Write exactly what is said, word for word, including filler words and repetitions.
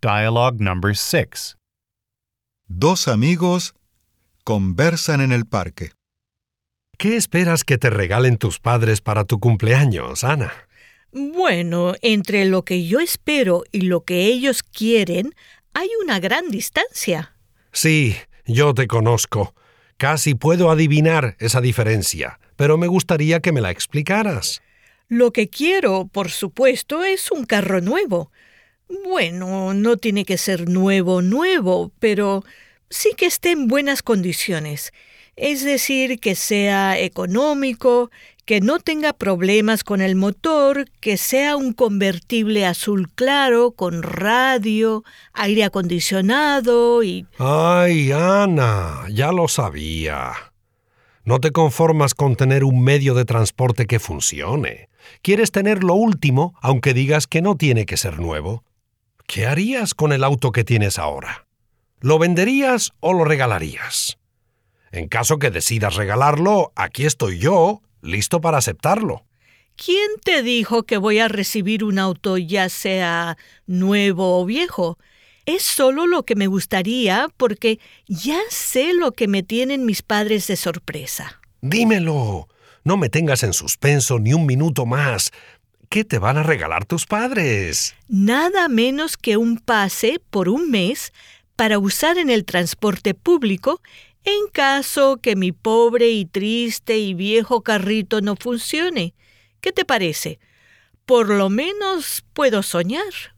Dialogue number six. Dos amigos conversan en el parque. ¿Qué esperas que te regalen tus padres para tu cumpleaños, Ana? Bueno, entre lo que yo espero y lo que ellos quieren, hay una gran distancia. Sí, yo te conozco. Casi puedo adivinar esa diferencia, pero me gustaría que me la explicaras. Lo que quiero, por supuesto, es un carro nuevo. Bueno, no tiene que ser nuevo, nuevo, pero sí que esté en buenas condiciones. Es decir, que sea económico, que no tenga problemas con el motor, que sea un convertible azul claro, con radio, aire acondicionado y... ¡Ay, Ana! Ya lo sabía. No te conformas con tener un medio de transporte que funcione. Quieres tener lo último, aunque digas que no tiene que ser nuevo. ¿Qué harías con el auto que tienes ahora? ¿Lo venderías o lo regalarías? En caso que decidas regalarlo, aquí estoy yo, listo para aceptarlo. ¿Quién te dijo que voy a recibir un auto ya sea nuevo o viejo? Es solo lo que me gustaría porque ya sé lo que me tienen mis padres de sorpresa. Dímelo. No me tengas en suspenso ni un minuto más. ¿Qué te van a regalar tus padres? Nada menos que un pase por un mes para usar en el transporte público en caso que mi pobre y triste y viejo carrito no funcione. ¿Qué te parece? Por lo menos puedo soñar.